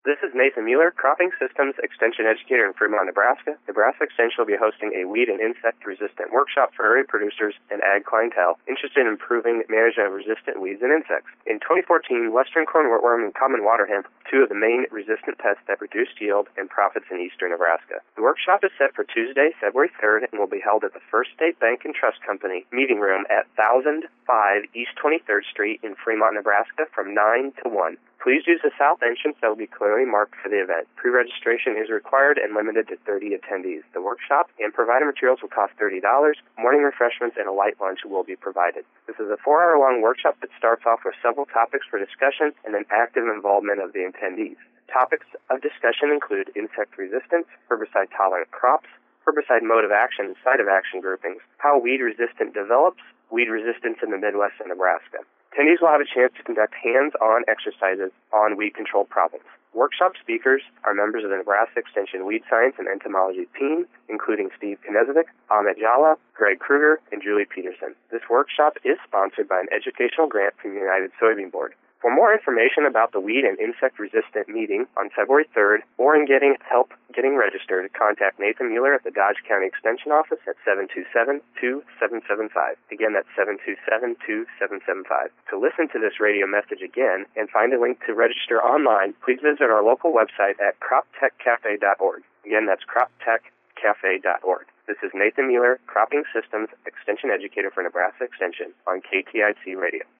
This is Nathan Mueller, Cropping Systems Extension Educator in Fremont, Nebraska. Nebraska Extension will be hosting a weed and insect-resistant workshop for area producers and ag clientele interested in improving management of resistant weeds and insects. In 2014, western corn rootworm and common water hemp, two of the main resistant pests that reduced yield and profits in eastern Nebraska. The workshop is set for Tuesday, February 3rd, and will be held at the First State Bank and Trust Company meeting room at 1005 East 23rd Street in Fremont, Nebraska from 9 to 1. Please use the south entrance that will be clearly marked for the event. Pre-registration is required and limited to 30 attendees. The workshop and provided materials will cost $30. Morning refreshments and a light lunch will be provided. This is a 4-hour-long workshop that starts off with several topics for discussion and an active involvement of the attendees. Topics of discussion include insect resistance, herbicide-tolerant crops, herbicide mode of action and site of action groupings, how weed resistance develops, weed resistance in the Midwest and Nebraska. Attendees will have a chance to conduct hands-on exercises on weed control problems. Workshop speakers are members of the Nebraska Extension Weed Science and Entomology team, including Steve Knezovic, Ahmet Jala, Greg Kruger, and Julie Peterson. This workshop is sponsored by an educational grant from the United Soybean Board. For more information about the weed and insect-resistant meeting on February 3rd or in getting help getting registered, contact Nathan Mueller at the Dodge County Extension Office at 727-2775. Again, that's 727-2775. To listen to this radio message again and find a link to register online, please visit our local website at croptechcafe.org. Again, that's croptechcafe.org. This is Nathan Mueller, Cropping Systems Extension Educator for Nebraska Extension on KTIC Radio.